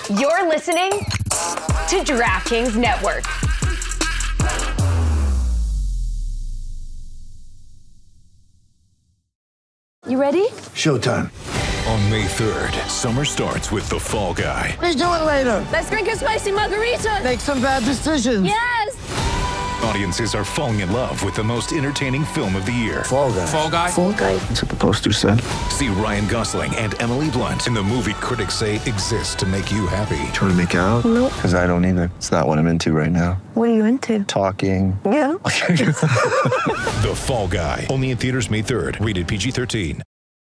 You're listening to DraftKings Network. You ready? Showtime. On May 3rd, summer starts with The Fall Guy. Let's do it later. Let's drink a spicy margarita. Make some bad decisions. Yes. Audiences are falling in love with the most entertaining film of the year. Fall Guy. Fall Guy? Fall guy. That's what the poster said. See Ryan Gosling and Emily Blunt in the movie critics say exists to make you happy. Trying to make it out? Nope. Because I don't either. It's not what I'm into right now. What are you into? Talking. Yeah. The Fall Guy. Only in theaters May 3rd. Rated PG-13.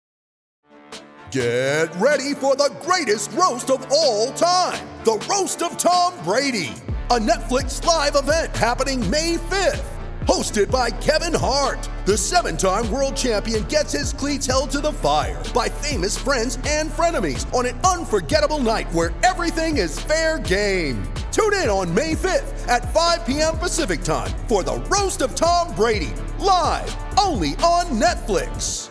Get ready for the greatest roast of all time, the Roast of Tom Brady, a Netflix live event happening May 5th. Hosted by Kevin Hart, the 7-time world champion gets his cleats held to the fire by famous friends and frenemies on an unforgettable night where everything is fair game. Tune in on May 5th at 5 p.m. Pacific time for the Roast of Tom Brady, live only on Netflix.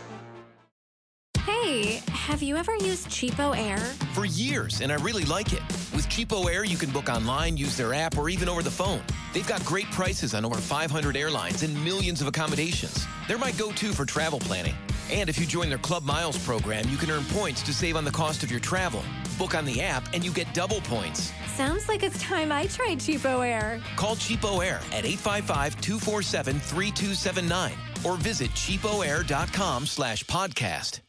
Hey, have you ever used Cheapo Air? For years, and I really like it. With Cheapo Air, you can book online, use their app, or even over the phone. They've got great prices on over 500 airlines and millions of accommodations. They're my go-to for travel planning. And if you join their Club Miles program, you can earn points to save on the cost of your travel. Book on the app, and you get double points. Sounds like it's time I tried Cheapo Air. Call Cheapo Air at 855-247-3279 or visit cheapoair.com/podcast.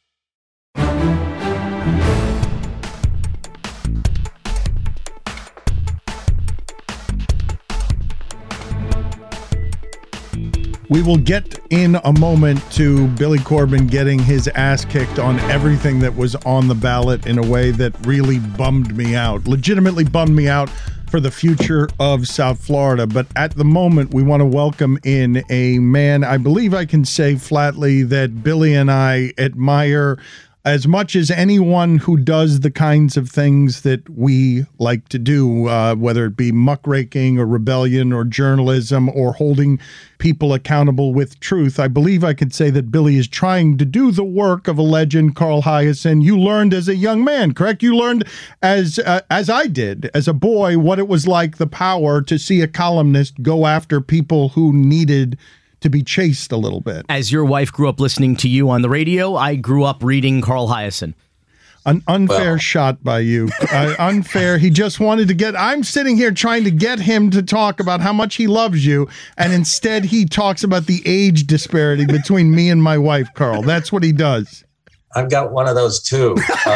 We will get in a moment to Billy Corben getting his ass kicked on everything that was on the ballot in a way that really bummed me out, legitimately bummed me out for the future of South Florida. But at the moment, we want to welcome in a man, I believe I can say flatly, that Billy and I admire as much as anyone who does the kinds of things that we like to do, whether it be muckraking or rebellion or journalism or holding people accountable with truth. I believe I could say that Billy is trying to do the work of a legend, Carl Hiaasen. You learned as a young man, correct? You learned as I did, as a boy, what it was like, the power to see a columnist go after people who needed to be chased a little bit. As your wife grew up listening to you on the radio, I grew up reading Carl Hiaasen. An unfair shot by you. Unfair. He just wanted to get... I'm sitting here trying to get him to talk about how much he loves you, and instead he talks about the age disparity between me and my wife, Carl. That's what he does. I've got one of those too,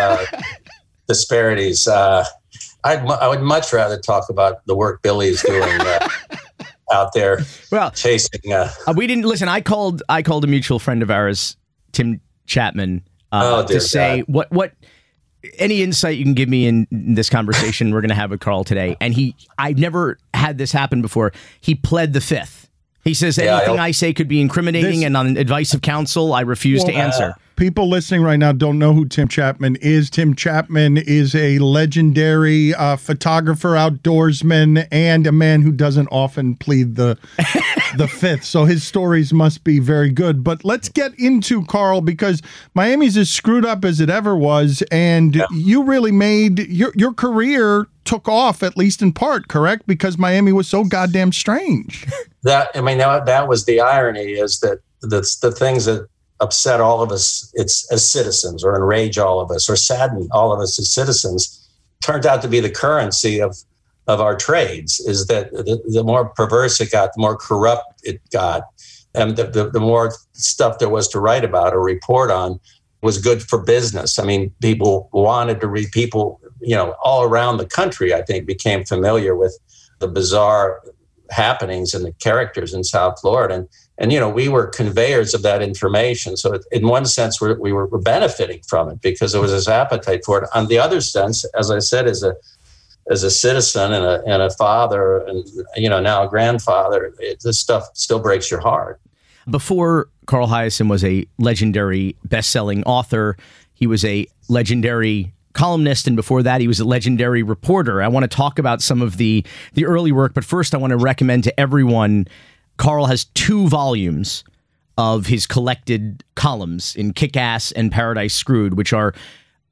disparities. I would much rather talk about the work Billy is doing out there, chasing. We didn't listen. I called a mutual friend of ours, Tim Chapman, to say what any insight you can give me in this conversation we're going to have with Carl today. And I've never had this happen before. He pled the fifth. He says anything I say could be incriminating, and on advice of counsel, I refuse to answer. People listening right now don't know who Tim Chapman is. Tim Chapman is a legendary photographer, outdoorsman, and a man who doesn't often plead the fifth. So his stories must be very good. But let's get into Carl, because Miami's as screwed up as it ever was, and you really made your career took off, at least in part, correct? Because Miami was so goddamn strange. That was the irony, is that the things that upset all of us as citizens, or enrage all of us, or sadden all of us as citizens, turned out to be the currency of our trades. Is that the more perverse it got, the more corrupt it got, and the more stuff there was to write about or report on was good for business. I mean, people wanted to read. People, all around the country, I think, became familiar with the bizarre happenings and the characters in South Florida. And we were conveyors of that information. So in one sense, we were benefiting from it because there was this appetite for it. On the other sense, as I said, as a citizen and a father and, now a grandfather, this stuff still breaks your heart. Before Carl Hiaasen was a legendary best-selling author, he was a legendary columnist, and before that, he was a legendary reporter. I want to talk about some of the early work, but first I want to recommend to everyone, Carl has 2 volumes of his collected columns in Kick-Ass and Paradise Screwed, which are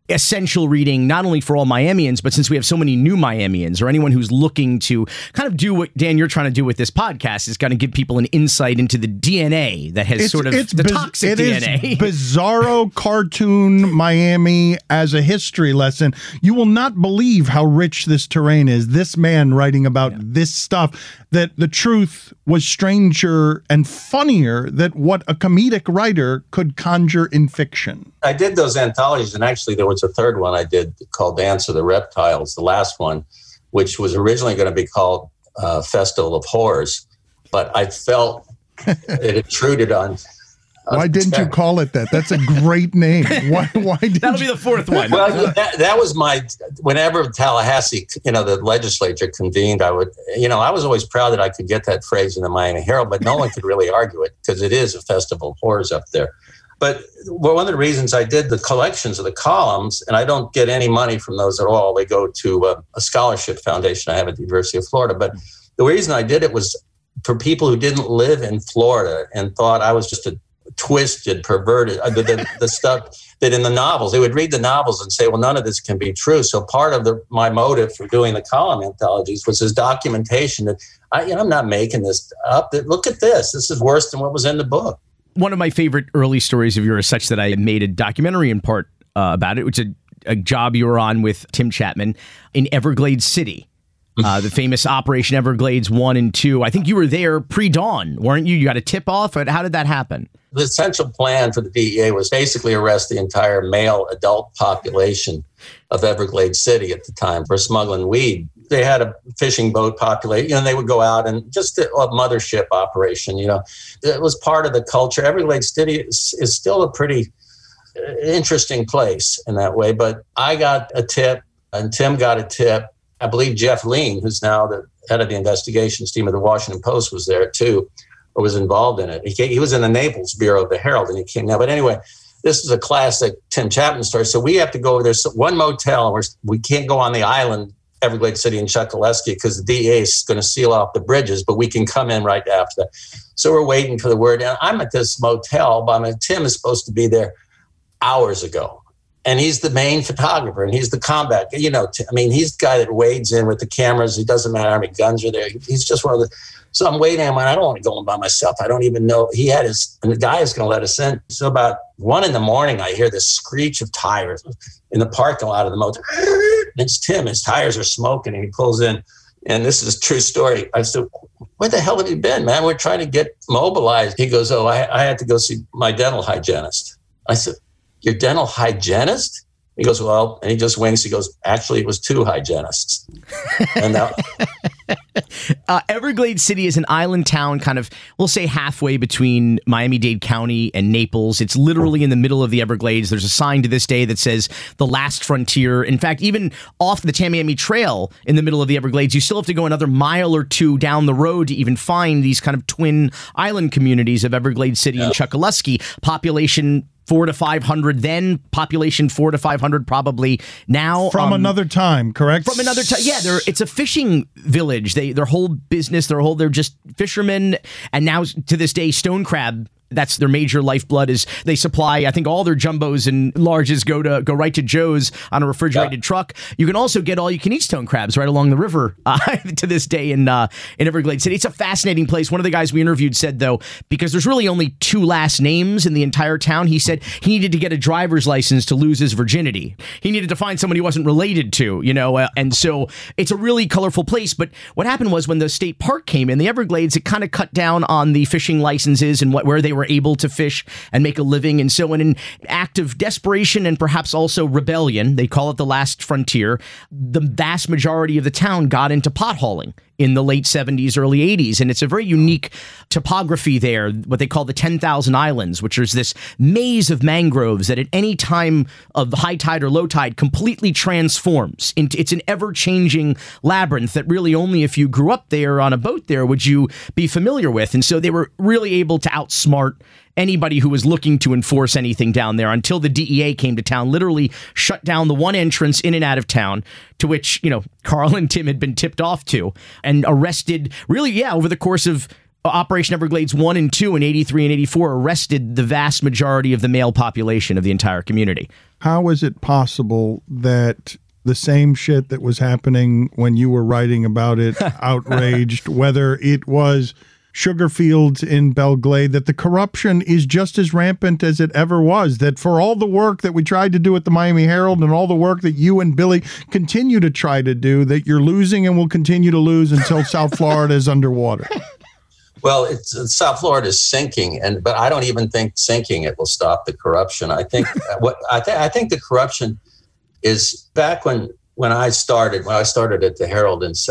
essential reading, not only for all Miamians, but since we have so many new Miamians or anyone who's looking to kind of do what, Dan, you're trying to do with this podcast, is going to give people an insight into the DNA that has the toxic DNA. It is bizarro cartoon Miami as a history lesson. You will not believe how rich this terrain is. This man writing about this stuff, that the truth was stranger and funnier than what a comedic writer could conjure in fiction. I did those anthologies, and actually there was a third one I did called Dance of the Reptiles, the last one, which was originally going to be called Festival of Horrors, but I felt it intruded on. Why didn't you call it that? That's a great name. Why didn't That'll be the fourth one. Well, that was whenever Tallahassee, the legislature convened, I was always proud that I could get that phrase in the Miami Herald, but no one could really argue it because it is a festival of horrors up there. But one of the reasons I did the collections of the columns, and I don't get any money from those at all, they go to a scholarship foundation I have at the University of Florida. But the reason I did it was for people who didn't live in Florida and thought I was just a twisted, perverted, the stuff that in the novels, they would read the novels and say, well, none of this can be true. So part of my motive for doing the column anthologies was this documentation that I'm not making this up. Look at this. This is worse than what was in the book. One of my favorite early stories of yours, such that I made a documentary in part about it, which is a job you were on with Tim Chapman in Everglades City. The famous Operation Everglades 1 and 2. I think you were there pre-dawn, weren't you? You got a tip-off? How did that happen? The essential plan for the DEA was basically arrest the entire male adult population of Everglades City at the time for smuggling weed. They had a fishing boat population, they would go out and just a mothership operation, It was part of the culture. Everglades City is still a pretty interesting place in that way, but I got a tip and Tim got a tip. I believe Jeff Lean, who's now the head of the investigations team of the Washington Post, was there too, or was involved in it. He was in the Naples bureau of the Herald, and he came now. But anyway, this is a classic Tim Chapman story. So we have to go over. There's one motel, and we can't go on the island, Everglades City and Chokoloskee, because the DEA is going to seal off the bridges, but we can come in right after that. So we're waiting for the word. And I'm at this motel, but Tim is supposed to be there hours ago. And he's the main photographer, and he's the combat. He's the guy that wades in with the cameras. It doesn't matter how many guns are there. He's just one of the. So I'm waiting. I don't want to go in by myself. I don't even know. And the guy is going to let us in. So about 1 a.m, I hear this screech of tires in the parking lot of the motel. And it's Tim. His tires are smoking, and he pulls in. And this is a true story. I said, where the hell have you been, man? We're trying to get mobilized. He goes, I had to go see my dental hygienist. I said, your dental hygienist? He goes, well, and he just winks. He goes, actually, it was 2 hygienists. And Everglades City is an island town, kind of, we'll say halfway between Miami-Dade County and Naples. It's literally in the middle of the Everglades. There's a sign to this day that says the last frontier. In fact, even off the Tamiami Trail in the middle of the Everglades, you still have to go another mile or two down the road to even find these kind of twin island communities of Everglades City and Chokoloskee. Population 400 to 500 then, population 400 to 500 probably now. From another time, correct? From another time, yeah. It's a fishing village. Their whole business, they're just fishermen, and now to this day, stone crab. That's their major lifeblood. Is they supply, I think, all their jumbos and larges go right to Joe's on a refrigerated truck. You can also get all you can eat stone crabs right along the river to this day in Everglades City. It's a fascinating place. One of the guys we interviewed said, though, because there's really only 2 last names in the entire town, he said he needed to get a driver's license to lose his virginity. He needed to find someone he wasn't related to, and so it's a really colorful place. But what happened was when the state park came in, the Everglades, it kind of cut down on the fishing licenses and where they were able to fish and make a living. And so in an act of desperation and perhaps also rebellion, they call it the last frontier, the vast majority of the town got into pothauling in the late 70s, early 80s. And it's a very unique topography there, what they call the 10,000 Islands, which is this maze of mangroves that at any time of high tide or low tide completely transforms. It's an ever-changing labyrinth that really only if you grew up there on a boat there would you be familiar with. And so they were really able to outsmart anybody who was looking to enforce anything down there until the DEA came to town, literally shut down the one entrance in and out of town to which, Carl and Tim had been tipped off to and arrested really, over the course of Operation Everglades 1 and 2 in 83 and 84 arrested the vast majority of the male population of the entire community. How is it possible that the same shit that was happening when you were writing about it outraged, whether it was sugar fields in Belglade, that the corruption is just as rampant as it ever was, that for all the work that we tried to do at the Miami Herald and all the work that you and Billy continue to try to do, that you're losing and will continue to lose until South Florida is underwater? Well, South Florida is sinking, but I don't even think sinking it will stop the corruption. I think I think the corruption is back when I started at the Herald in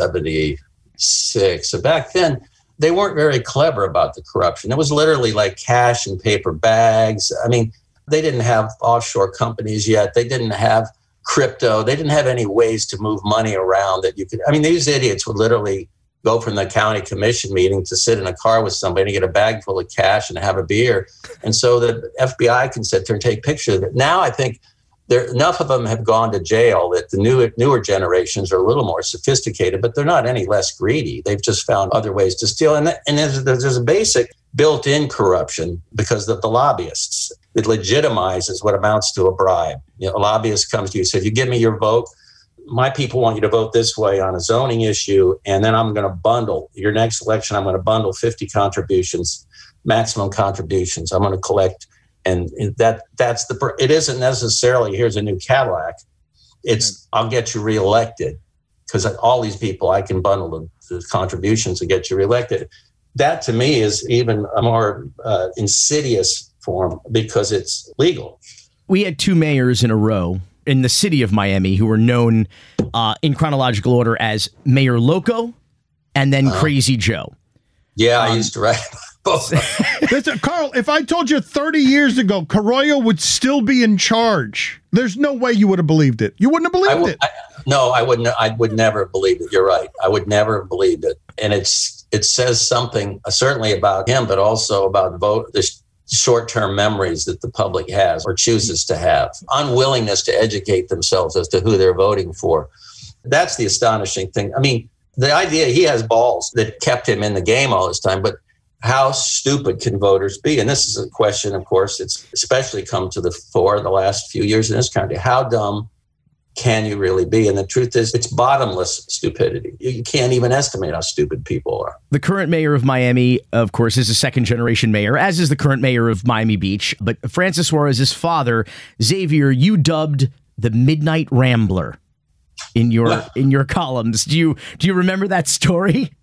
76. So back then, they weren't very clever about the corruption. It was literally like cash in paper bags. I mean, they didn't have offshore companies yet. They didn't have crypto. They didn't have any ways to move money around that you could. I mean, these idiots would literally go from the county commission meeting to sit in a car with somebody and get a bag full of cash and have a beer. And so the FBI can sit there and take pictures of it. Now I think enough of them have gone to jail that the newer generations are a little more sophisticated, but they're not any less greedy. They've just found other ways to steal. And there's a basic built-in corruption because of the lobbyists. It legitimizes what amounts to a bribe. You know, a lobbyist comes to you and says, you give me your vote, my people want you to vote this way on a zoning issue, and then I'm going to bundle your next election. I'm going to bundle 50 contributions, maximum contributions. I'm going to collect, and that's it isn't necessarily here's a new Cadillac. It's I'll get you reelected because all these people I can bundle the contributions to get you reelected. That to me is even a more insidious form because it's legal. We had 2 mayors in a row in the city of Miami who were known in chronological order as Mayor Loco and then Crazy Joe. Yeah, I used to write both. Listen, Carl, if I told you 30 years ago Carollo would still be in charge, there's no way you would have believed it. You wouldn't have believed it. No, I wouldn't. I would never have believed it. You're right. I would never have believed it. And it says something certainly about him, but also about the short-term memories that the public has or chooses to have, unwillingness to educate themselves as to who they're voting for. That's the astonishing thing. I mean, the idea he has balls that kept him in the game all this time, but how stupid can voters be? And this is a question, of course, it's especially come to the fore the last few years in this country. How dumb can you really be? And the truth is, it's bottomless stupidity. You can't even estimate how stupid people are. The current mayor of Miami, of course, is a second-generation mayor, as is the current mayor of Miami Beach. But Francis Suarez's father, Xavier, you dubbed the Midnight Rambler in your columns. Do you remember that story?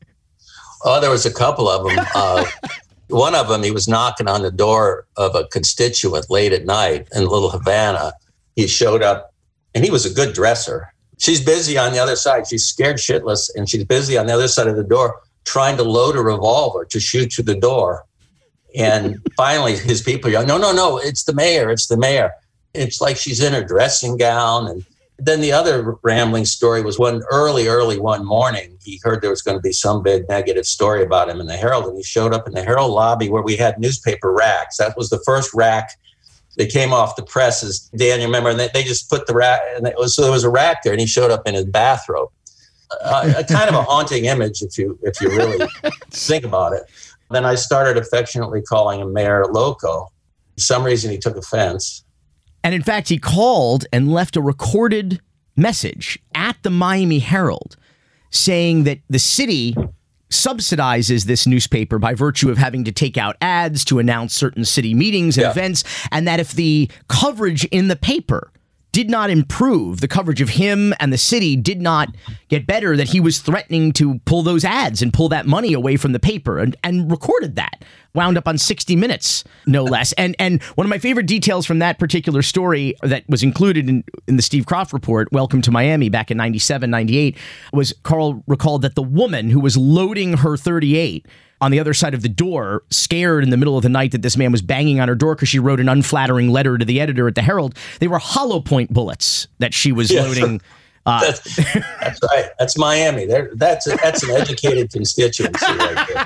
Oh, there was a couple of them. One of them, he was knocking on the door of a constituent late at night in Little Havana. He showed up. And he was a good dresser. She's busy on the other side. She's scared shitless, and she's busy on the other side of the door trying to load a revolver to shoot through the door. And finally, his people yell, no, it's the mayor, it's the mayor. It's like she's in her dressing gown. And then the other rambling story was one early one morning, he heard there was going to be some big negative story about him in the Herald, and he showed up in the Herald lobby where we had newspaper racks. That was the first rack. They came off the presses, Dan, you remember, and they just put the rack, so there was a rack there, and he showed up in his bathrobe. A kind of a haunting image if you really think about it. Then I started affectionately calling him Mayor Loco. For some reason, he took offense. And in fact, he called and left a recorded message at the Miami Herald saying that the city subsidizes this newspaper by virtue of having to take out ads to announce certain city meetings and events, and that if the coverage in the paper did not improve, the coverage of him and the city did not get better, that he was threatening to pull those ads and pull that money away from the paper, and recorded that. Wound up on 60 Minutes, no less. And one of my favorite details from that particular story that was included in the Steve Kroft report, Welcome to Miami, back in 97, 98, was Carl recalled that the woman who was loading her .38 on the other side of the door, scared in the middle of the night that this man was banging on her door because she wrote an unflattering letter to the editor at the Herald. They were hollow point bullets that she was loading. That's right. That's Miami. That's an educated constituency right there.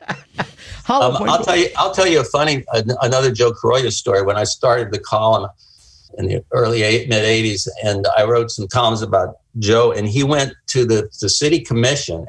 I'll tell you another Joe Carollo story. When I started the column in the mid 80s, and I wrote some columns about Joe, and he went to the city commission.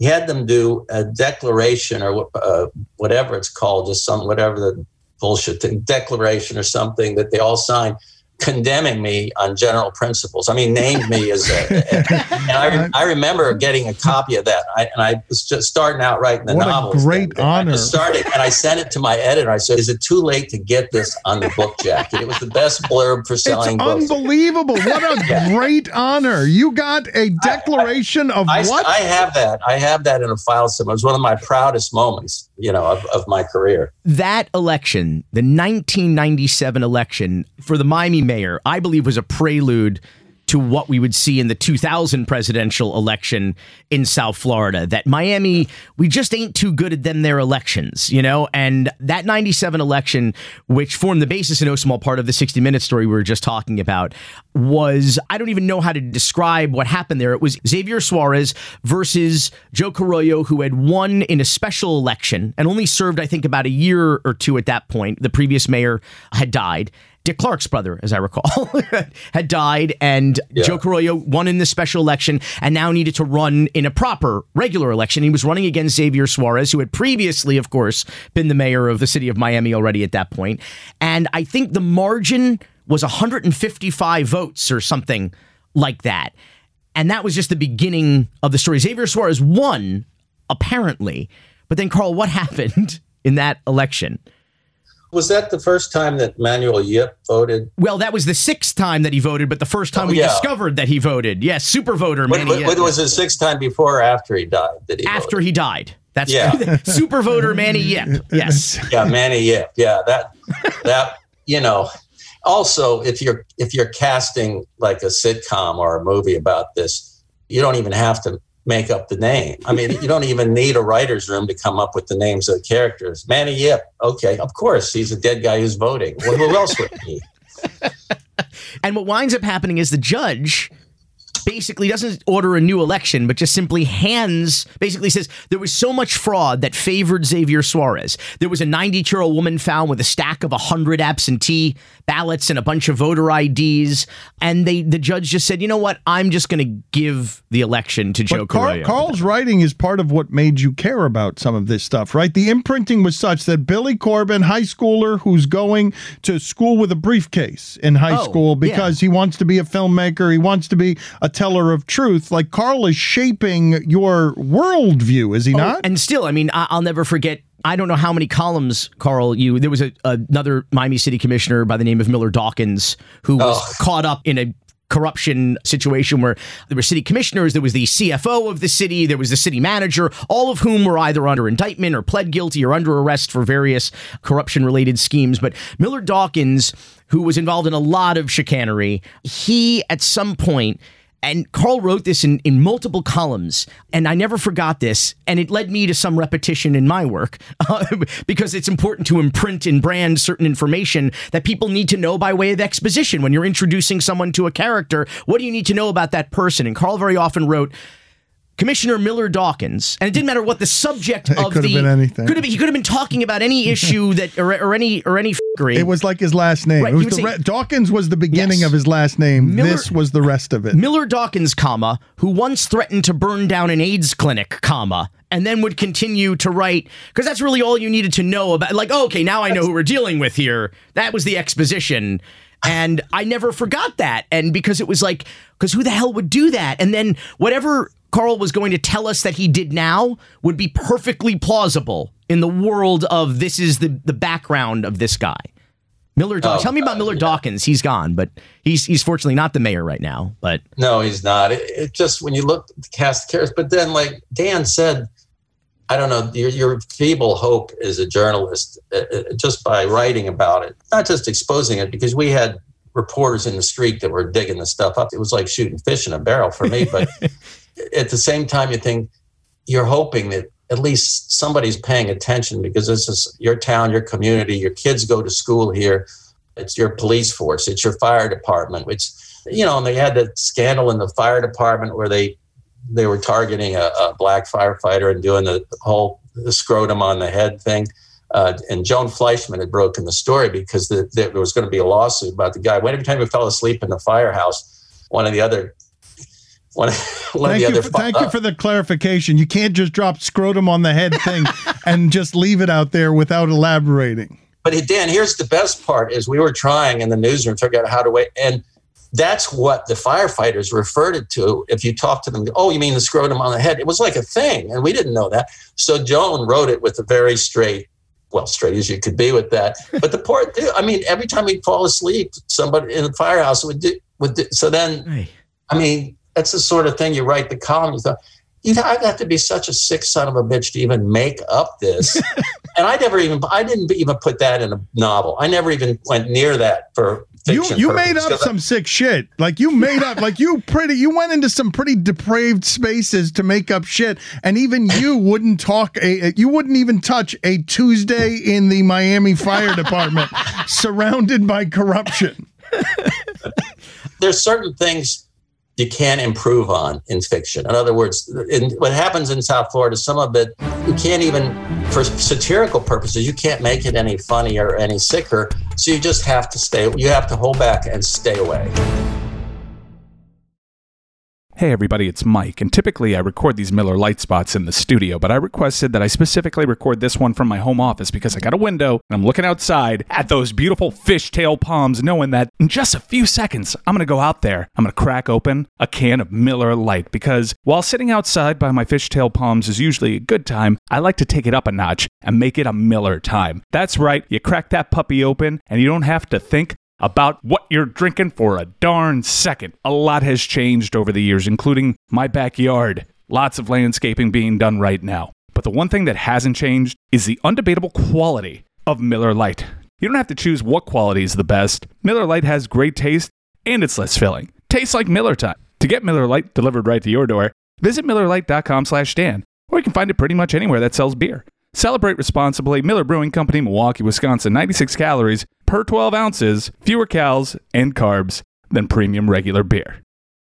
he had them do a declaration or whatever it's called, just whatever the bullshit thing, declaration or something that they all signed, condemning me on general principles. I mean, named me as and I remember getting a copy of that. I was just starting out writing the novels. What a great honor. I started, and I sent it to my editor. I said, is it too late to get this on the book jacket? It was the best blurb for selling books. Unbelievable. What a great honor. You got a declaration of what? I have that. I have that in a file somewhere. It was one of my proudest moments, of my career. That election, the 1997 election for the Miami mayor, I believe was a prelude to what we would see in the 2000 presidential election in South Florida. That Miami, we just ain't too good at their elections, and that 97 election, which formed the basis in no small part of the 60 Minutes story we were just talking about, was, I don't even know how to describe what happened there. It was Xavier Suarez versus Joe Carollo, who had won in a special election and only served, I think, about a year or two at that point. The previous mayor had died. Dick Clark's brother, as I recall, had died, and Joe Carollo won in the special election and now needed to run in a proper regular election. He was running against Xavier Suarez, who had previously, of course, been the mayor of the city of Miami already at that point. And I think the margin was 155 votes or something like that. And that was just the beginning of the story. Xavier Suarez won, apparently. But then, Carl, what happened in that election? Was that the first time that Manuel Yip voted? Well, that was the sixth time that he voted, but the first time we discovered that he voted. Yes, super voter Manny Yip. Was it the sixth time before or after he died? After he died. That's super voter Manny Yip. Yes. Yeah, Manny Yip. Yeah, that Also, if you're casting like a sitcom or a movie about this, you don't even have to make up the name. I mean, you don't even need a writer's room to come up with the names of the characters. Manny Yip. Okay, of course, he's a dead guy who's voting. Well, who else would he? And what winds up happening is the judge basically doesn't order a new election, but just simply basically says there was so much fraud that favored Xavier Suarez. There was a 92-year-old woman found with a stack of 100 absentee ballots and a bunch of voter IDs. And the judge just said, you know what? I'm just going to give the election to Joe Carollo. Carl's writing is part of what made you care about some of this stuff, right? The imprinting was such that Billy Corben, high schooler who's going to school with a briefcase in high school because he wants to be a filmmaker, he wants to be a teller of truth. Like, Carl is shaping your worldview, is he not? And still, I mean, I'll never forget. I don't know how many columns, Carl, there was another Miami City commissioner by the name of Miller Dawkins who was caught up in a corruption situation where there were city commissioners, there was the CFO of the city, there was the city manager, all of whom were either under indictment or pled guilty or under arrest for various corruption-related schemes. But Miller Dawkins, who was involved in a lot of chicanery, he at some point, and Carl wrote this in multiple columns, and I never forgot this, and it led me to some repetition in my work, because it's important to imprint and brand certain information that people need to know by way of exposition. When you're introducing someone to a character, what do you need to know about that person? And Carl very often wrote, Commissioner Miller Dawkins, and it didn't matter what the subject of could have been anything. He could have been talking about any issue that or any fuckery. It was like his last name. Right, it was Dawkins was the beginning of his last name. This was the rest of it. Miller Dawkins, comma, who once threatened to burn down an AIDS clinic, comma, and then would continue to write, because that's really all you needed to know about. Like, okay, now I know who we're dealing with here. That was the exposition. And I never forgot that. And because it was like, because who the hell would do that? And then whatever Carl was going to tell us that he did now would be perfectly plausible in the world of this is the background of this guy. Miller Dawkins. Tell me about Miller Dawkins. He's gone, but he's fortunately not the mayor right now. But no, he's not. It just, when you look at the cast of characters, but then like Dan said, I don't know, your feeble hope as a journalist, just by writing about it, not just exposing it, because we had reporters in the street that were digging the stuff up. It was like shooting fish in a barrel for me, but at the same time, you think you're hoping that at least somebody's paying attention, because this is your town, your community, your kids go to school here. It's your police force. It's your fire department. It's, and they had that scandal in the fire department where they were targeting a black firefighter and doing the whole scrotum on the head thing. And Joan Fleischman had broken the story because there was going to be a lawsuit about the guy. Every time he fell asleep in the firehouse, one of the other Thank you for the clarification. You can't just drop scrotum on the head thing and just leave it out there without elaborating. But Dan, here's the best part: is we were trying in the newsroom to figure out how to wait, and that's what the firefighters referred it to. If you talk to them, oh, you mean the scrotum on the head? It was like a thing, and we didn't know that. So Joan wrote it with a very straight as you could be with that. But the poor dude, I mean, every time he'd fall asleep, somebody in the firehouse would do. So then, I mean, that's the sort of thing you write the column. You thought, I'd have to be such a sick son of a bitch to even make up this. And I didn't even put that in a novel. I never even went near that for fiction. You made up some sick shit. Like you made up, you went into some pretty depraved spaces to make up shit. And even you wouldn't you wouldn't even touch a Tuesday in the Miami Fire Department surrounded by corruption. There's certain things you can't improve on in fiction. In other words, what happens in South Florida, some of it, you can't even, for satirical purposes, you can't make it any funnier or any sicker. So you just have to hold back and stay away. Hey everybody, it's Mike, and typically I record these Miller Lite spots in the studio, but I requested that I specifically record this one from my home office because I got a window and I'm looking outside at those beautiful fishtail palms, knowing that in just a few seconds, I'm going to go out there, I'm going to crack open a can of Miller Lite, because while sitting outside by my fishtail palms is usually a good time, I like to take it up a notch and make it a Miller time. That's right, you crack that puppy open and you don't have to think about what you're drinking for a darn second. A lot has changed over the years, including my backyard. Lots of landscaping being done right now. But the one thing that hasn't changed is the undebatable quality of Miller Lite. You don't have to choose what quality is the best. Miller Lite has great taste and it's less filling. Tastes like Miller time. To get Miller Lite delivered right to your door, visit MillerLite.com/Dan, or you can find it pretty much anywhere that sells beer. Celebrate responsibly. Miller Brewing Company, Milwaukee, Wisconsin. 96 calories per 12 ounces, fewer calories and carbs than premium regular beer.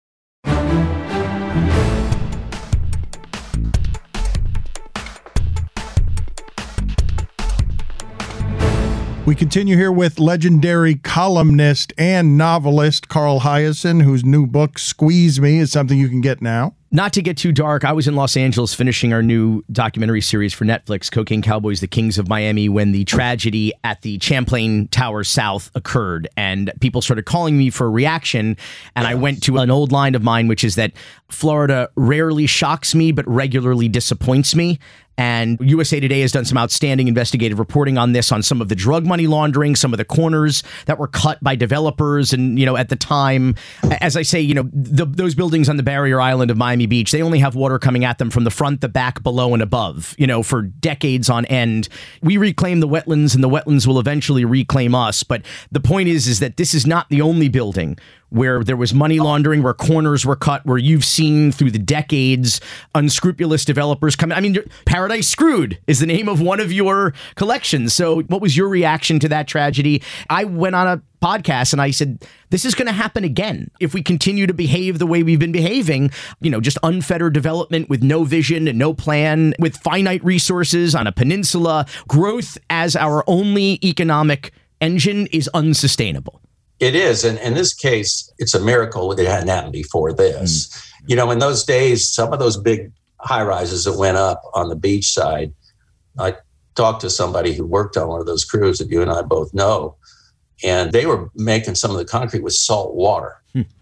We continue here with legendary columnist and novelist Carl Hiaasen, whose new book, Squeeze Me, is something you can get now. Not to get too dark, I was in Los Angeles finishing our new documentary series for Netflix, Cocaine Cowboys, The Kings of Miami, when the tragedy at the Champlain Tower South occurred. And people started calling me for a reaction. And I went to an old line of mine, which is that Florida rarely shocks me, but regularly disappoints me. And USA Today has done some outstanding investigative reporting on this, on some of the drug money laundering, some of the corners that were cut by developers. And, at the time, as I say, those buildings on the barrier island of Miami Beach, they only have water coming at them from the front, the back, below, and above, for decades on end. We reclaim the wetlands and the wetlands will eventually reclaim us. But the point is that this is not the only building where there was money laundering, where corners were cut, where you've seen through the decades unscrupulous developers come in. I mean, Paradise Screwed is the name of one of your collections. So what was your reaction to that tragedy? I went on a podcast and I said, this is going to happen again if we continue to behave the way we've been behaving, just unfettered development with no vision and no plan, with finite resources on a peninsula. Growth as our only economic engine is unsustainable. It is. And in this case, it's a miracle that it hadn't happened before this. In those days, some of those big high rises that went up on the beach side, I talked to somebody who worked on one of those crews that you and I both know, and they were making some of the concrete with salt water.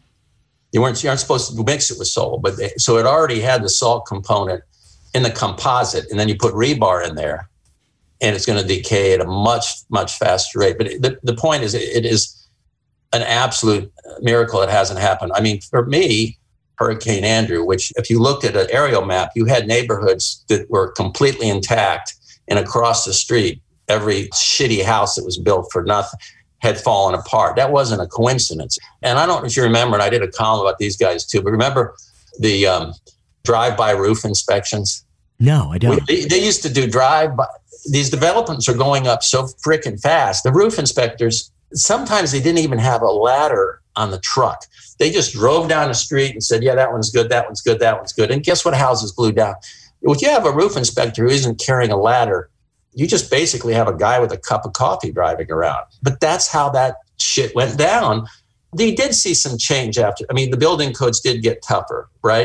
You aren't supposed to mix it with salt, so it already had the salt component in the composite, and then you put rebar in there, and it's going to decay at a much, much faster rate. But the point is, it is an absolute miracle it hasn't happened. I mean, for me, Hurricane Andrew, which if you looked at an aerial map, you had neighborhoods that were completely intact, and across the street, every shitty house that was built for nothing had fallen apart. That wasn't a coincidence. And I don't know if you remember, and I did a column about these guys too, but remember the drive-by roof inspections? No, I don't. They used to do drive-by. These developments are going up so freaking fast. The roof inspectors, sometimes they didn't even have a ladder on the truck. They just drove down the street and said, yeah, that one's good, that one's good, that one's good. And guess what houses blew down? If you have a roof inspector who isn't carrying a ladder, you just basically have a guy with a cup of coffee driving around. But that's how that shit went down. They did see some change after. I mean, the building codes did get tougher, right?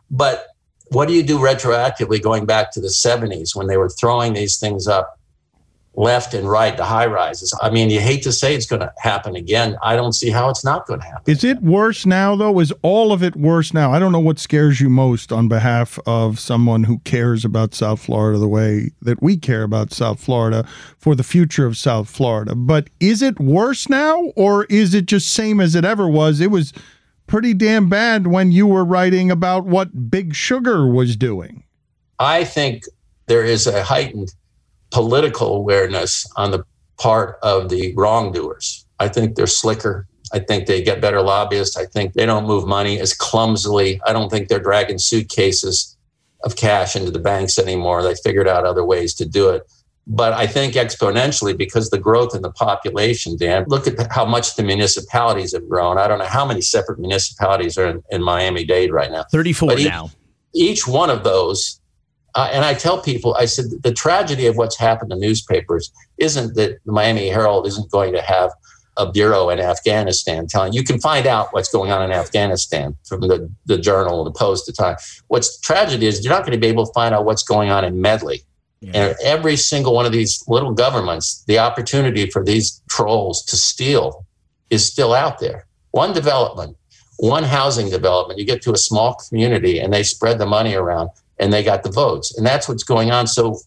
But what do you do retroactively going back to the 70s when they were throwing these things up left and right, the high rises? I mean, you hate to say it's going to happen again. I don't see how it's not going to happen. Is it worse now, though? Is all of it worse now? I don't know what scares you most on behalf of someone who cares about South Florida the way that we care about South Florida for the future of South Florida. But is it worse now, or is it just same as it ever was? It was pretty damn bad when you were writing about what Big Sugar was doing. I think there is a heightened political awareness on the part of the wrongdoers. I think they're slicker. I think they get better lobbyists. I think they don't move money as clumsily. I don't think they're dragging suitcases of cash into the banks anymore. They figured out other ways to do it. But I think exponentially, because the growth in the population, Dan, look at how much the municipalities have grown. I don't know how many separate municipalities are in Miami-Dade right now. 34 now. Each one of those, and I tell people, I said, the tragedy of what's happened to newspapers isn't that the Miami Herald isn't going to have a bureau in Afghanistan telling you can find out what's going on in Afghanistan from the Journal, the Post, the Time. What's tragedy is you're not going to be able to find out what's going on in Medley. Yeah. And every single one of these little governments, the opportunity for these trolls to steal is still out there. One development, one housing development, you get to a small community and they spread the money around and they got the votes. And that's what's going on. So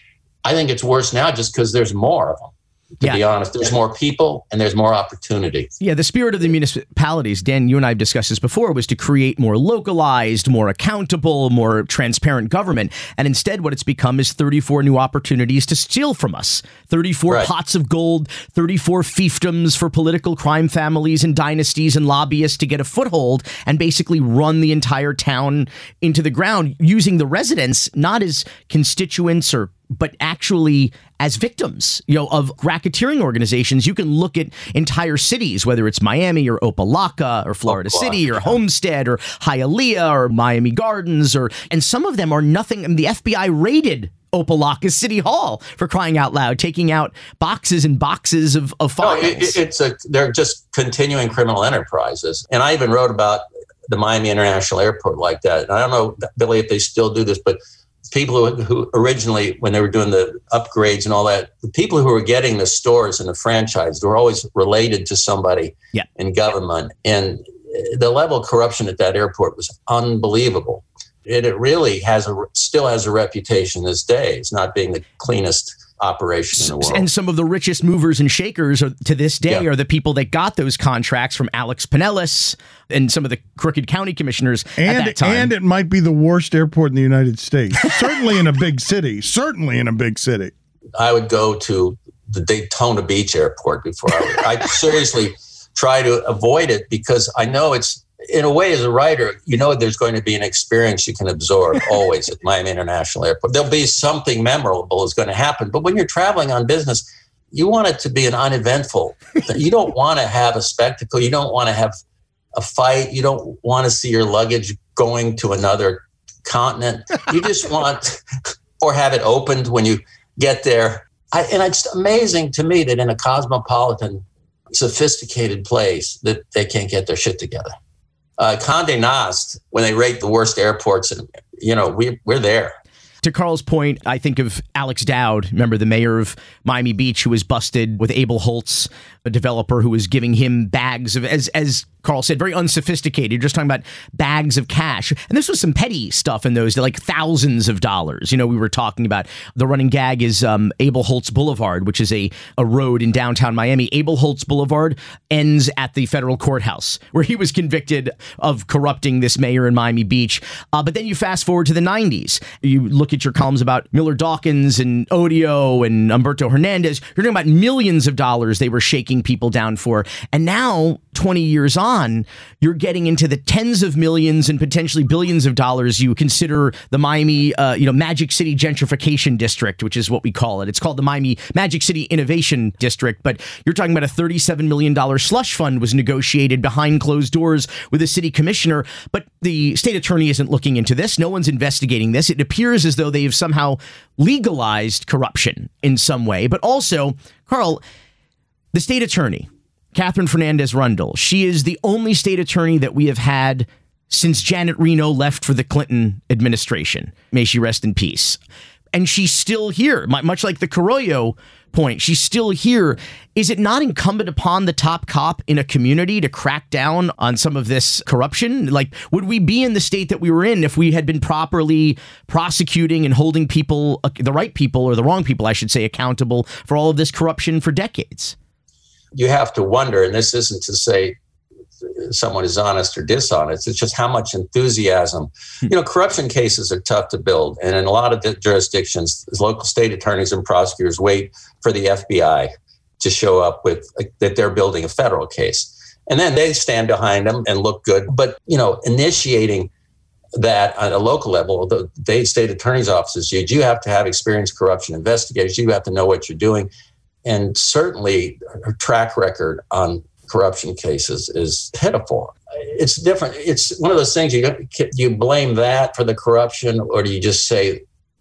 I think it's worse now just because there's more of them. To be honest, there's more people and there's more opportunity. Yeah, the spirit of the municipalities, Dan, you and I have discussed this before, was to create more localized, more accountable, more transparent government. And instead, what it's become is 34 new opportunities to steal from us. 34 pots of gold, 34 fiefdoms for political crime families and dynasties and lobbyists to get a foothold and basically run the entire town into the ground, using the residents not as constituents but actually as victims, of racketeering organizations. You can look at entire cities, whether it's Miami or Opa-locka or Florida City or Homestead or Hialeah or Miami Gardens, and some of them are nothing. I mean, the FBI raided Opa-locka City Hall, for crying out loud, taking out boxes and boxes of files. They're just continuing criminal enterprises. And I even wrote about the Miami International Airport like that. And I don't know, Billy, if they still do this, but people who originally, when they were doing the upgrades and all that, the people who were getting the stores and the franchise were always related to somebody in government. And the level of corruption at that airport was unbelievable. And it really still has a reputation this day. It's not being the cleanest operation in the world. And some of the richest movers and shakers to this day are the people that got those contracts, from Alex Pinellas and some of the crooked county commissioners at that time. And it might be the worst airport in the United States. Certainly in a big city. Certainly in a big city. I would go to the Daytona Beach airport before I seriously try to avoid it, because I know it's, in a way, as a writer, there's going to be an experience you can absorb always at Miami International Airport. There'll be something memorable is going to happen. But when you're traveling on business, you want it to be an uneventful. You don't want to have a spectacle. You don't want to have a fight. You don't want to see your luggage going to another continent. You just want, or have it opened when you get there. It's amazing to me that in a cosmopolitan, sophisticated place that they can't get their shit together. Condé Nast, when they rate the worst airports, and we're there. To Carl's point, I think of Alex Dowd, remember the mayor of Miami Beach, who was busted with Abel Holtz, a developer who was giving him bags of, as Carl said, very unsophisticated. You're just talking about bags of cash. And this was some petty stuff in those, like thousands of dollars. We were talking about, the running gag is Abel Holtz Boulevard, which is a road in downtown Miami. Abel Holtz Boulevard ends at the federal courthouse, where he was convicted of corrupting this mayor in Miami Beach. But then you fast forward to the 90s. You look at your columns about Miller Dawkins and Odio and Humberto Hernandez. You're talking about millions of dollars they were shaking people down for. And now, 20 years on, you're getting into the tens of millions and potentially billions of dollars. You consider the Miami, Magic City Gentrification District, which is what we call it. It's called the Miami Magic City Innovation District. But you're talking about a $37 million slush fund was negotiated behind closed doors with a city commissioner. But the state attorney isn't looking into this. No one's investigating this. It appears as though they've somehow legalized corruption in some way. But also, Carl, the state attorney, Catherine Fernandez Rundle, she is the only state attorney that we have had since Janet Reno left for the Clinton administration. May she rest in peace. And she's still here, much like the Carollo point. She's still here. Is it not incumbent upon the top cop in a community to crack down on some of this corruption? Like, would we be in the state that we were in if we had been properly prosecuting and holding people, the right people or the wrong people, I should say, accountable for all of this corruption for decades? You have to wonder, and this isn't to say someone is honest or dishonest. It's just how much enthusiasm. Corruption cases are tough to build. And in a lot of jurisdictions, local state attorneys and prosecutors wait for the FBI to show up with that they're building a federal case. And then they stand behind them and look good. But, initiating that on a local level, the state attorney's offices, you have to have experienced corruption investigators. You have to know what you're doing. And certainly her track record on corruption cases is pitiful. It's different. It's one of those things you blame that for the corruption, or do you just say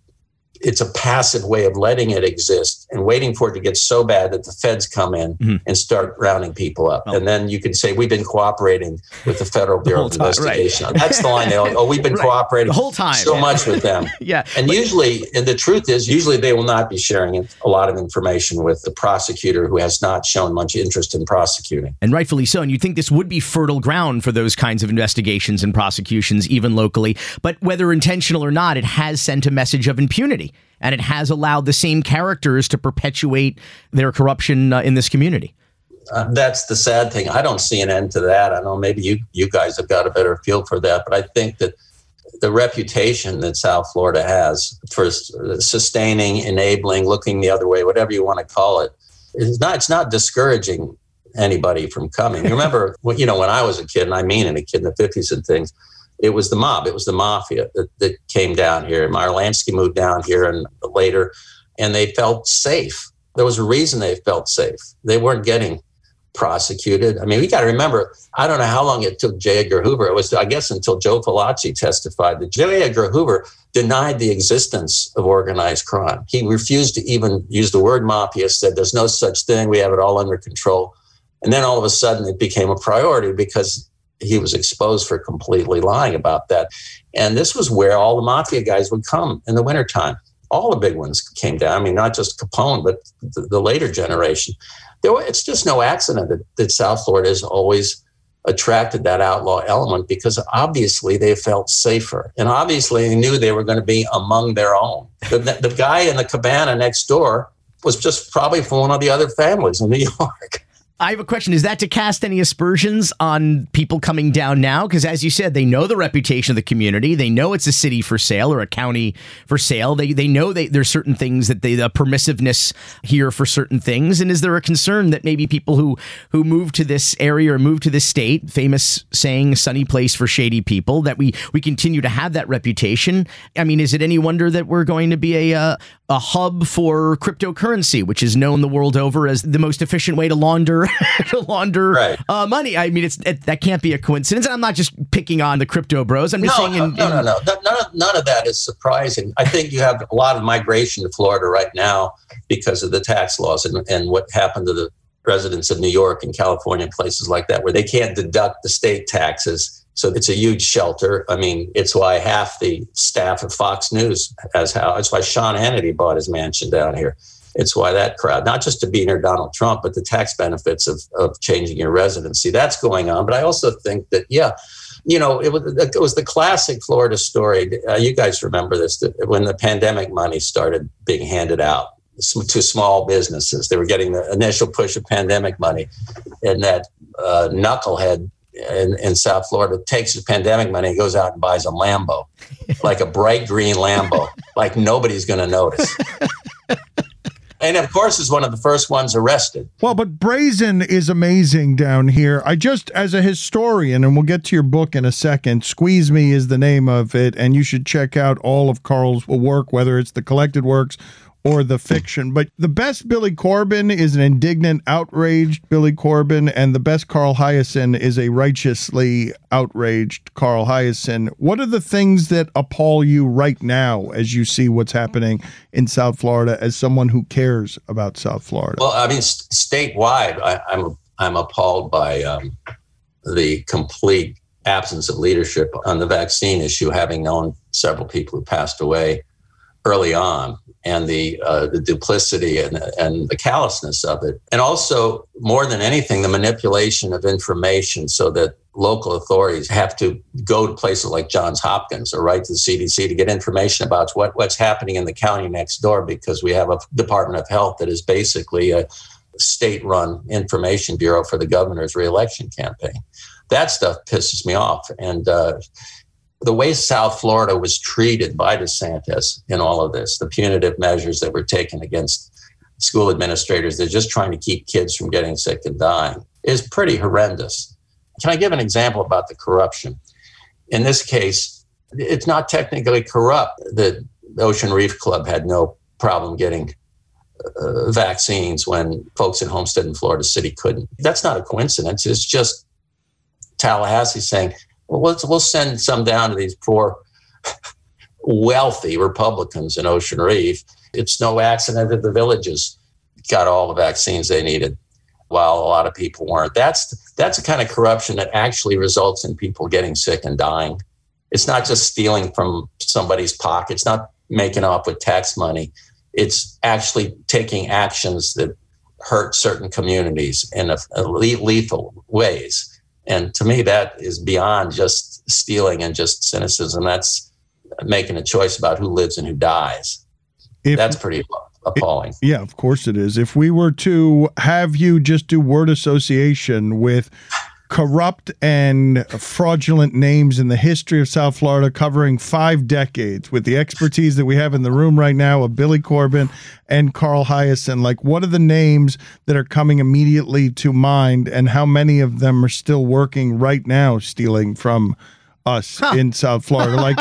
it's a passive way of letting it exist and waiting for it to get so bad that the feds come in and start rounding people up. And then you can say, we've been cooperating with the Federal Bureau of Investigation. Right. That's the line. We've been cooperating the whole time so much with them. And the truth is, they will not be sharing a lot of information with the prosecutor who has not shown much interest in prosecuting. And rightfully so. And you'd think this would be fertile ground for those kinds of investigations and prosecutions, even locally. But whether intentional or not, it has sent a message of impunity. And it has allowed the same characters to perpetuate their corruption in this community. That's the sad thing. I don't see an end to that. I know maybe you guys have got a better feel for that, but I think that the reputation that South Florida has for sustaining, enabling, looking the other way, whatever you want to call it, it's not discouraging anybody from coming. You remember, when I was a kid, and I mean a kid in the 50s and things, it was the mob. It was the mafia that came down here. Meyer Lansky moved down here and later, and they felt safe. There was a reason they felt safe. They weren't getting prosecuted. I mean, we got to remember, I don't know how long it took J. Edgar Hoover. It was, I guess, until Joe Palazzi testified that J. Edgar Hoover denied the existence of organized crime. He refused to even use the word mafia, said there's no such thing. We have it all under control. And then all of a sudden it became a priority because he was exposed for completely lying about that. And this was where all the mafia guys would come in the wintertime. All the big ones came down. I mean, not just Capone, but the later generation. It's just no accident that South Florida has always attracted that outlaw element, because obviously they felt safer. And obviously they knew they were going to be among their own. The guy in the cabana next door was just probably from one of the other families in New York. I have a question. Is that to cast any aspersions on people coming down now? Because as you said, they know the reputation of the community. They know it's a city for sale or a county for sale. They know there's certain things that the permissiveness here for certain things. And is there a concern that maybe people who move to this area or move to this state, famous saying, sunny place for shady people, that we continue to have that reputation? I mean, is it any wonder that we're going to be a hub for cryptocurrency, which is known the world over as the most efficient way to launder money? I mean, that can't be a coincidence. And I'm not just picking on the crypto bros. I'm just saying. No. None of that is surprising. I think you have a lot of migration to Florida right now because of the tax laws and what happened to the residents of New York and California, places like that, where they can't deduct the state taxes. So it's a huge shelter. I mean, it's why half the staff of Fox News it's why Sean Hannity bought his mansion down here. It's why that crowd, not just to be near Donald Trump, but the tax benefits of changing your residency, that's going on. But I also think that, it was the classic Florida story. You guys remember this, that when the pandemic money started being handed out to small businesses, they were getting the initial push of pandemic money, and that knucklehead in South Florida takes his pandemic money and goes out and buys a Lambo, like a bright green Lambo, like nobody's going to notice. And of course, is one of the first ones arrested. Well, but Brazen is amazing down here. I just, as a historian, and we'll get to your book in a second, Squeeze Me is the name of it, and you should check out all of Carl's work, whether it's the collected works or the fiction. But the best Billy Corben is an indignant, outraged Billy Corben, and the best Carl Hiaasen is a righteously outraged Carl Hiaasen. What are the things that appall you right now as you see what's happening in South Florida as someone who cares about South Florida? Well, I mean, statewide, I'm appalled by the complete absence of leadership on the vaccine issue, having known several people who passed away early on, and the duplicity and the callousness of it. And also, more than anything, the manipulation of information so that local authorities have to go to places like Johns Hopkins or write to the CDC to get information about what's happening in the county next door, because we have a Department of Health that is basically a state-run information bureau for the governor's reelection campaign. That stuff pisses me off. And the way South Florida was treated by DeSantis in all of this, the punitive measures that were taken against school administrators, they're just trying to keep kids from getting sick and dying, is pretty horrendous. Can I give an example about the corruption? In this case, it's not technically corrupt. The Ocean Reef Club had no problem getting vaccines when folks in Homestead and Florida City couldn't. That's not a coincidence. It's just Tallahassee saying, well, we'll send some down to these poor, wealthy Republicans in Ocean Reef. It's no accident that the villages got all the vaccines they needed, while a lot of people weren't. That's the kind of corruption that actually results in people getting sick and dying. It's not just stealing from somebody's pocket. It's not making off with tax money. It's actually taking actions that hurt certain communities in lethal ways. And to me, that is beyond just stealing and just cynicism. That's making a choice about who lives and who dies. That's pretty appalling. Yeah, of course it is. If we were to have you just do word association with corrupt and fraudulent names in the history of South Florida, covering 5 decades, with the expertise that we have in the room right now of Billy Corben and Carl Hiaasen, like, what are the names that are coming immediately to mind, and how many of them are still working right now stealing from us in South Florida? Like,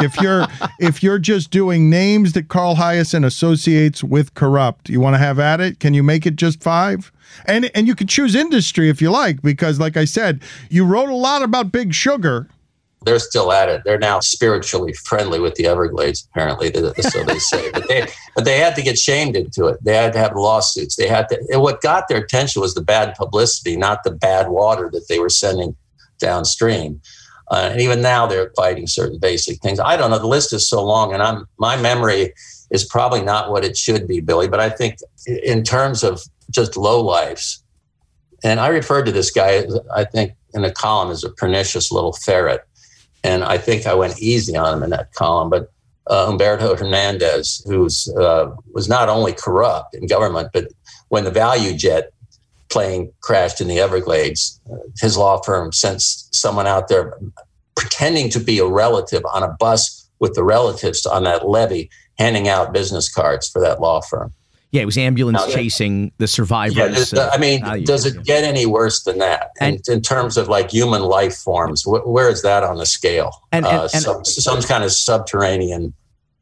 if you're just doing names that Carl Hiaasen associates with corrupt, you want to have at it? Can you make it just 5? And you can choose industry if you like, because like I said, you wrote a lot about Big Sugar. They're still at it. They're now spiritually friendly with the Everglades, apparently, so they say. But they had to get shamed into it. They had to have lawsuits. They had to. And what got their attention was the bad publicity, not the bad water that they were sending downstream. And even now, they're fighting certain basic things. I don't know. The list is so long, and my memory is probably not what it should be, Billy. But I think in terms of just lowlifes, and I referred to this guy, I think, in a column as a pernicious little ferret. And I think I went easy on him in that column. But Humberto Hernandez, who was not only corrupt in government, but when the Value Jet plane crashed in the Everglades, his law firm sent someone out there pretending to be a relative on a bus with the relatives on that levee, handing out business cards for that law firm. Yeah, it was ambulance chasing the survivors. Yeah, I mean, does it get any worse than that? And in terms of like human life forms, where is that on the scale? And some kind of subterranean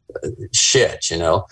shit, you know?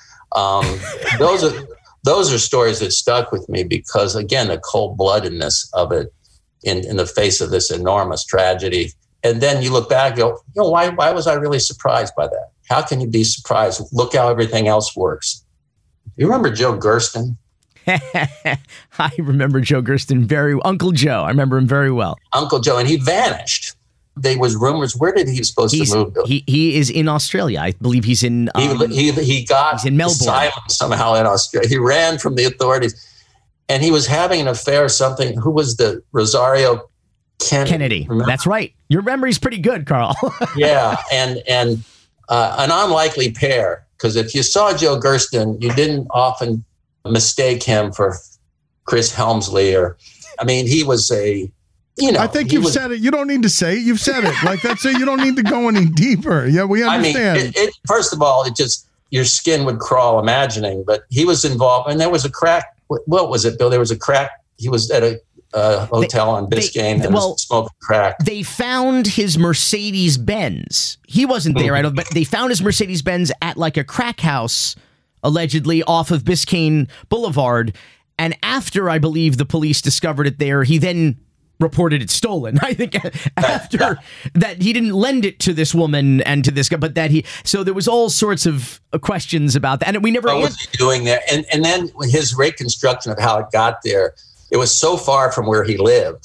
Those are stories that stuck with me because, again, the cold-bloodedness of it in the face of this enormous tragedy. And then you look back and go, you know, why was I really surprised by that? How can you be surprised? Look how everything else works. You remember Joe Gersten? I remember Joe Gersten Uncle Joe. I remember him very well. Uncle Joe, and he vanished. There was rumors. Where did he supposed to move? He is in Australia. I believe he's in. He got in Melbourne. Asylum somehow in Australia. He ran from the authorities, and he was having an affair or something. Who was the Rosario Kennedy? Remember? That's right. Your memory's pretty good, Carl. Yeah, and an unlikely pair. Because if you saw Joe Gersten, you didn't often mistake him for Chris Helmsley he was a. I think you've said it. You don't need to say it. You've said it. Like that's it. You don't need to go any deeper. Yeah, we understand. I mean, first of all, your skin would crawl imagining. But he was involved, and there was a crack. What was it, Bill? There was a crack. He was at a hotel on Biscayne and was smoking crack. They found his Mercedes-Benz. He wasn't there, I don't. But they found his Mercedes-Benz at like a crack house, allegedly off of Biscayne Boulevard. And after I believe the police discovered it there, he then reported it stolen. I think after that he didn't lend it to this woman and to this guy, but that so there was all sorts of questions about that. And we never. What was he doing there? And then his reconstruction of how it got there, it was so far from where he lived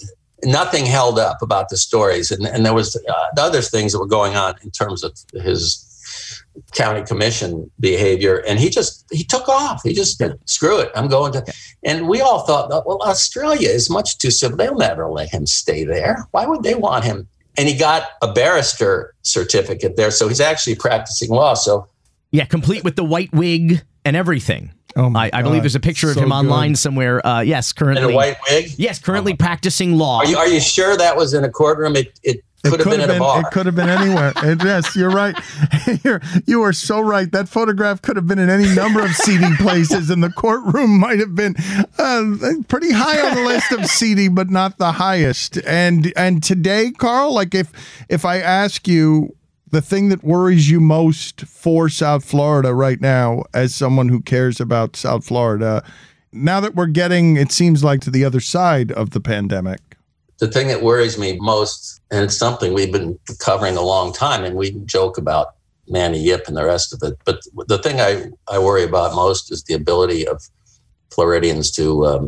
nothing held up about the stories. And there was the other things that were going on in terms of his county commission behavior. And he took off. He just said, screw it, I'm going to. And we all thought, well, Australia is much too civil. They'll never let him stay there. Why would they want him? And he got a barrister certificate there. So he's actually practicing law. So yeah, complete with the white wig and everything. Oh I believe there's a picture of him online somewhere. Yes, currently. In a white wig? Yes, currently practicing law. Are you sure that was in a courtroom? It could have been at a bar. It could have been anywhere. Yes, you're right. You are so right. That photograph could have been in any number of seedy places, and the courtroom might have been pretty high on the list of seedy, but not the highest. And today, Carl, like if I ask you the thing that worries you most for South Florida right now, as someone who cares about South Florida, now that we're getting, it seems like, to the other side of the pandemic. The thing that worries me most, and it's something we've been covering a long time, and we joke about Manny Yip and the rest of it, but the thing I worry about most is the ability of Floridians to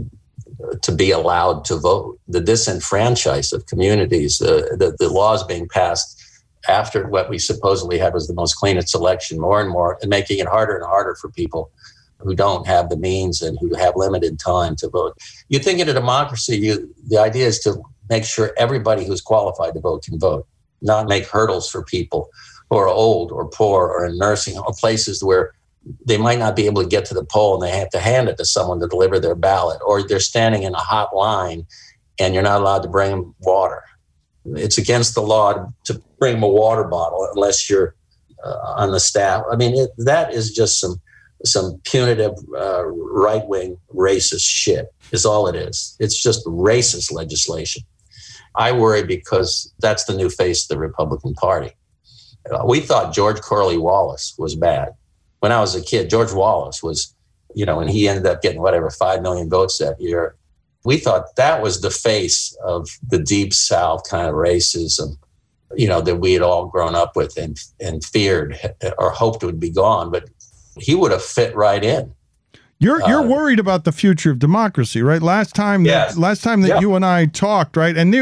be allowed to vote. The disenfranchise of communities, the laws being passed after what we supposedly had was the most cleanest election, more and more, and making it harder and harder for people who don't have the means and who have limited time to vote. You think in a democracy, the idea is to make sure everybody who's qualified to vote can vote, not make hurdles for people who are old or poor or in nursing or places where they might not be able to get to the poll and they have to hand it to someone to deliver their ballot, or they're standing in a hot line and you're not allowed to bring them water. It's against the law to bring them a water bottle unless you're on the staff. I mean, that is just some punitive right-wing racist shit is all it is. It's just racist legislation. I worry because that's the new face of the Republican Party. We thought George Corley-Wallace was bad. When I was a kid, George Wallace was, and he ended up getting 5 million votes that year. We thought that was the face of the Deep South kind of racism, that we had all grown up with and feared or hoped would be gone. But he would have fit right in. You're worried about the future of democracy, right? Last time that you and I talked, right? And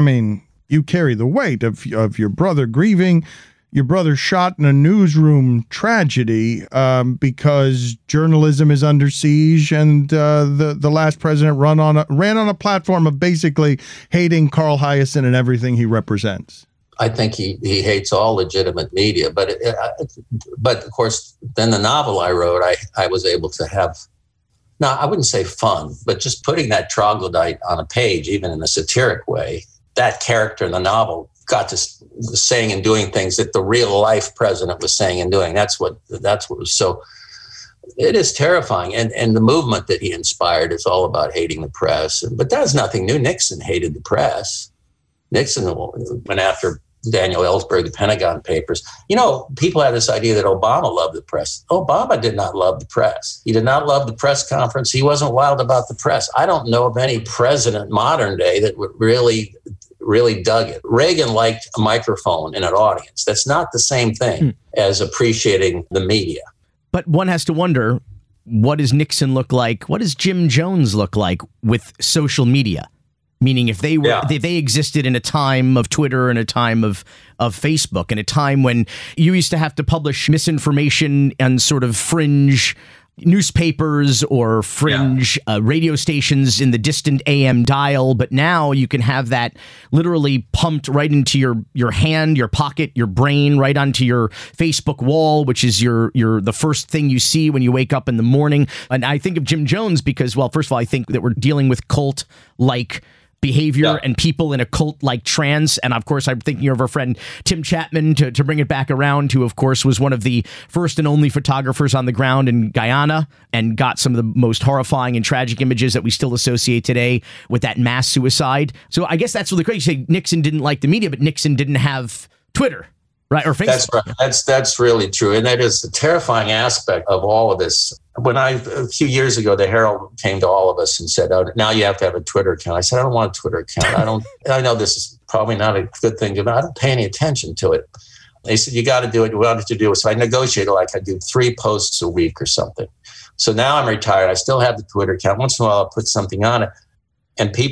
you carry the weight of your brother grieving, your brother shot in a newsroom tragedy because journalism is under siege, and the last president ran on a platform of basically hating Carl Hiaasen and everything he represents. I think he hates all legitimate media, but of course, then the novel I wrote, I was able to have, now I wouldn't say fun, but just putting that troglodyte on a page, even in a satiric way, that character in the novel got to saying and doing things that the real life president was saying and doing. That's what was so. It is terrifying, and the movement that he inspired is all about hating the press. But that's nothing new. Nixon hated the press. Nixon went after Daniel Ellsberg, the Pentagon Papers. People have this idea that Obama loved the press. Obama did not love the press. He did not love the press conference. He wasn't wild about the press. I don't know of any president modern day that would really dug it. Reagan liked a microphone and an audience. That's not the same thing as appreciating the media. But one has to wonder, what does Nixon look like? What does Jim Jones look like with social media? Meaning if they were, if they existed in a time of Twitter and a time of Facebook and a time when you used to have to publish misinformation and sort of fringe newspapers or fringe radio stations in the distant AM dial, but now you can have that literally pumped right into your hand, your pocket, your brain, right onto your Facebook wall, which is your the first thing you see when you wake up in the morning. And I think of Jim Jones because, well, first of all, I think that we're dealing with cult-like behavior and people in a cult-like trance. And of course, I'm thinking of our friend Tim Chapman, to bring it back around, who of course was one of the first and only photographers on the ground in Guyana and got some of the most horrifying and tragic images that we still associate today with that mass suicide. So I guess that's really crazy. You say Nixon didn't like the media, but Nixon didn't have Twitter, right? Or Facebook. That's right. That's really true. And that is the terrifying aspect of all of this. When a few years ago, the Herald came to all of us and said, "Oh, now you have to have a Twitter account." I said, "I don't want a Twitter account. I know this is probably not a good thing, but I don't pay any attention to it." They said, "You got to do it. You wanted to do it." So I negotiated, like I do 3 posts a week or something. So now I'm retired. I still have the Twitter account. Once in a while, I'll put something on it. And people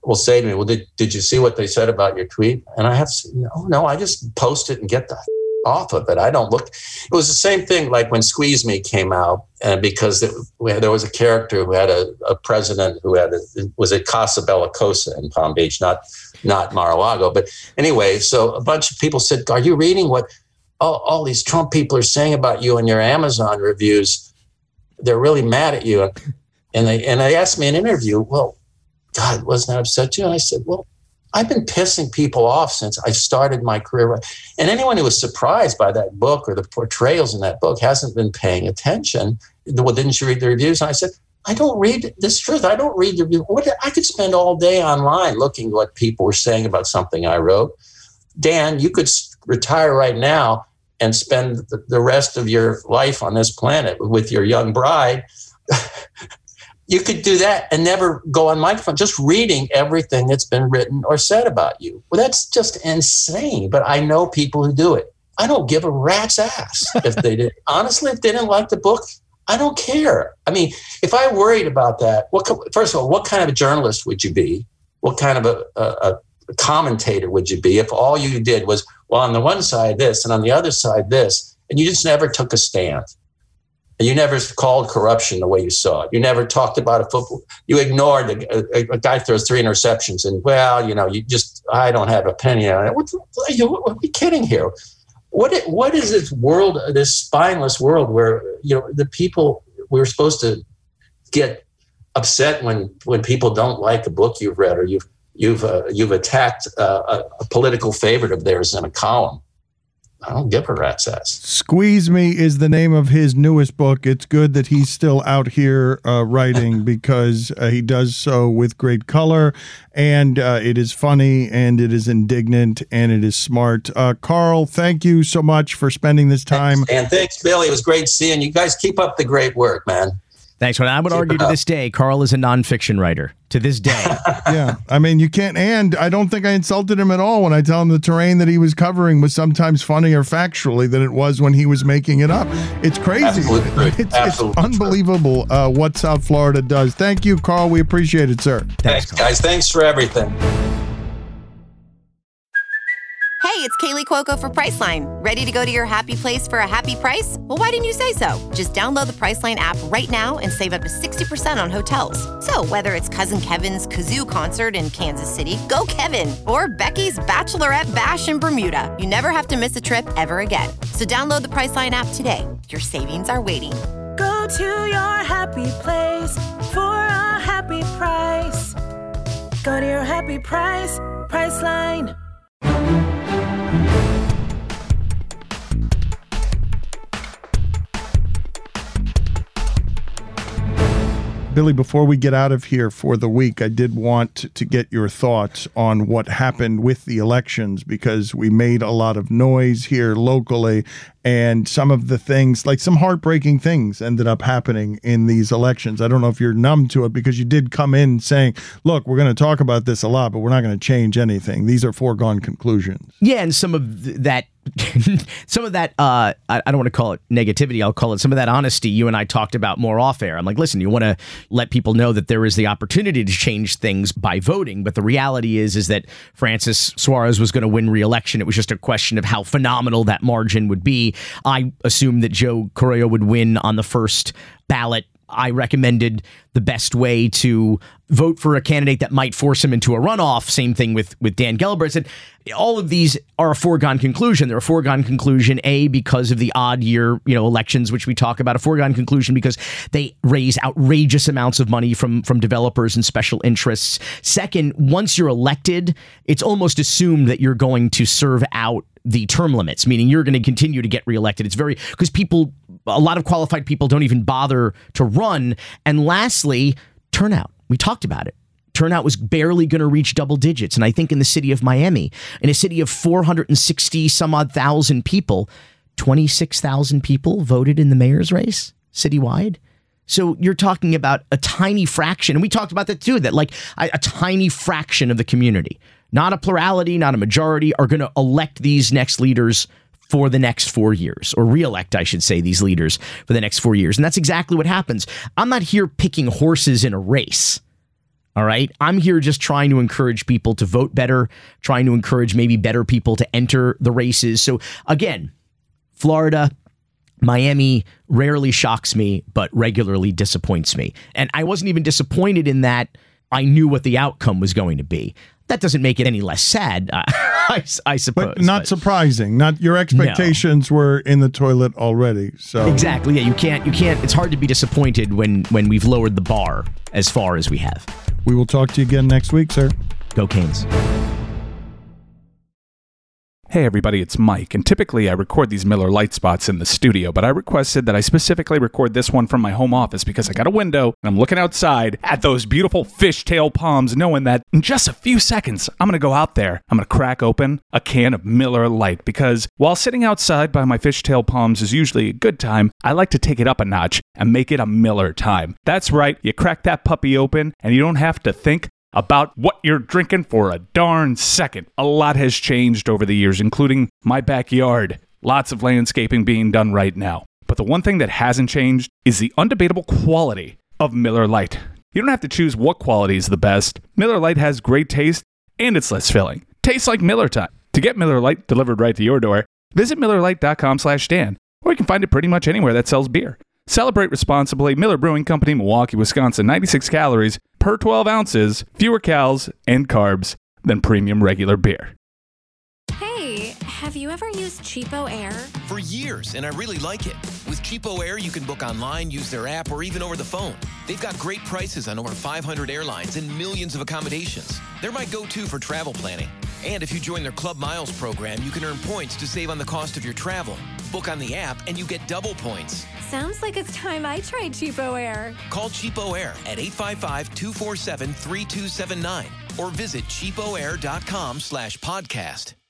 will say to me, well, did you see what they said about your tweet? And I have to say, no, I just post it and get the off of it. I don't look. It was the same thing like when Squeeze Me came out, because there was a character who had a president who was at Casa Bellicosa in Palm Beach, not Mar-a-Lago. But anyway, so a bunch of people said, are you reading what all these Trump people are saying about you in your Amazon reviews? They're really mad at you. And they asked me in an interview, well, God, wasn't that upset you? And I said, well, I've been pissing people off since I started my career. And anyone who was surprised by that book or the portrayals in that book hasn't been paying attention. Well, didn't you read the reviews? And I said, I don't read this truth. I don't read the reviews. I could spend all day online looking at what people were saying about something I wrote. Dan, you could retire right now and spend the rest of your life on this planet with your young bride. You could do that and never go on microphone, just reading everything that's been written or said about you. Well, that's just insane. But I know people who do it. I don't give a rat's ass if they did. Honestly, if they didn't like the book, I don't care. I mean, if I worried about that, first of all, what kind of a journalist would you be? What kind of a commentator would you be if all you did was, well, on the one side this and on the other side this, and you just never took a stand? And you never called corruption the way you saw it. You never talked about a football. You ignored a guy throws 3 interceptions and, well, I don't have an opinion on it. What are we kidding here? What is this world, this spineless world where, the people, we're supposed to get upset when people don't like a book you've read or you've attacked a political favorite of theirs in a column? I don't give a rat's ass. Squeeze Me is the name of his newest book. It's good that he's still out here writing because he does so with great color, and it is funny, and it is indignant, and it is smart. Carl, thank you so much for spending this time. And thanks, Billy. It was great seeing you guys. Keep up the great work, man. Thanks, man. I would argue to this day, Carl is a nonfiction writer. To this day. Yeah. I mean, you can't, and I don't think I insulted him at all when I tell him the terrain that he was covering was sometimes funnier factually than it was when he was making it up. It's crazy. It's unbelievable what South Florida does. Thank you, Carl. We appreciate it, sir. Thanks, guys. Thanks for everything. Hey, it's Kaylee Cuoco for Priceline. Ready to go to your happy place for a happy price? Well, why didn't you say so? Just download the Priceline app right now and save up to 60% on hotels. So whether it's Cousin Kevin's Kazoo Concert in Kansas City, go Kevin, or Becky's Bachelorette Bash in Bermuda, you never have to miss a trip ever again. So download the Priceline app today. Your savings are waiting. Go to your happy place for a happy price. Go to your happy price, Priceline. Billy, before we get out of here for the week, I did want to get your thoughts on what happened with the elections, because we made a lot of noise here locally, and some of the things, like some heartbreaking things, ended up happening in these elections. I don't know if you're numb to it, because you did come in saying, look, we're going to talk about this a lot, but we're not going to change anything. These are foregone conclusions. Yeah, and some of that I don't want to call it negativity. I'll call it some of that honesty you and I talked about more off air. I'm like, listen, you want to let people know that there is the opportunity to change things by voting. But the reality is that Francis Suarez was going to win re-election. It was just a question of how phenomenal that margin would be. I assumed that Joe Carollo would win on the first ballot. I recommended the best way to vote for a candidate that might force him into a runoff. Same thing with Dan Gelber. I said all of these are a foregone conclusion. They're a foregone conclusion, A, because of the odd year, elections, which we talk about. A foregone conclusion because they raise outrageous amounts of money from developers and special interests. Second, once you're elected, it's almost assumed that you're going to serve out the term limits, meaning you're going to continue to get reelected. It's because a lot of qualified people don't even bother to run. And lastly, turnout. We talked about it. Turnout was barely going to reach double digits. And I think in the city of Miami, in a city of 460 some odd thousand people, 26,000 people voted in the mayor's race citywide. So you're talking about a tiny fraction. And we talked about that too, that like a tiny fraction of the community, not a plurality, not a majority, are going to elect these next leaders for the next 4 years, or re-elect, I should say, these leaders for the next 4 years. And that's exactly what happens. I'm not here picking horses in a race. All right. I'm here just trying to encourage people to vote better, trying to encourage maybe better people to enter the races. So again, Florida, Miami rarely shocks me, but regularly disappoints me. And I wasn't even disappointed in that I knew what the outcome was going to be. That doesn't make it any less sad, I suppose. But not surprising. Not your expectations were in the toilet already. So exactly. Yeah, you can't. It's hard to be disappointed when we've lowered the bar as far as we have. We will talk to you again next week, sir. Go Canes. Hey everybody, it's Mike, and typically I record these Miller Lite spots in the studio, but I requested that I specifically record this one from my home office because I got a window and I'm looking outside at those beautiful fishtail palms, knowing that in just a few seconds I'm going to go out there, I'm going to crack open a can of Miller Lite, because while sitting outside by my fishtail palms is usually a good time, I like to take it up a notch and make it a Miller time. That's right, you crack that puppy open and you don't have to think about what you're drinking for a darn second. A lot has changed over the years, including my backyard. Lots of landscaping being done right now. But the one thing that hasn't changed is the undebatable quality of Miller Lite. You don't have to choose what quality is the best. Miller Lite has great taste and it's less filling. Tastes like Miller time. To get Miller Lite delivered right to your door, visit MillerLite.com/Dan, or you can find it pretty much anywhere that sells beer. Celebrate responsibly. Miller Brewing Company, Milwaukee, Wisconsin. 96 calories per 12 ounces, fewer calories and carbs than premium regular beer. Hey, have you ever used Cheapo Air? For years, and I really like it. With Cheapo Air, you can book online, use their app, or even over the phone. They've got great prices on over 500 airlines and millions of accommodations. They're my go-to for travel planning. And if you join their Club Miles program, you can earn points to save on the cost of your travel. Book on the app and you get double points. Sounds like it's time I tried Cheapo Air. Call Cheapo Air at 855-247-3279 or visit cheapoair.com/podcast.